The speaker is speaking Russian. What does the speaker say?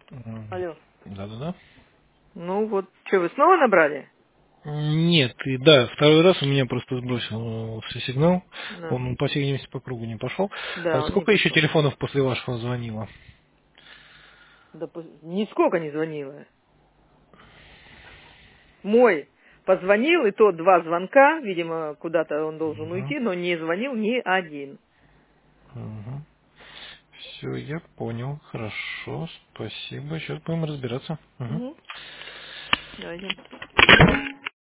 Алло. Да-да-да. Ну вот, что, вы снова набрали? Нет, и да, второй раз у меня просто сбросил все сигнал. Да. Он, по всей видимости, по кругу не пошел. А Да, он не сколько еще пошел. телефонов после вашего звонило? Да нисколько не звонила. Мой позвонил, и то 2 звонка, видимо, куда-то он должен Угу. уйти, но не звонил ни один. Угу. Все, я понял. Хорошо, спасибо. Сейчас будем разбираться. Угу. Угу. Давайте.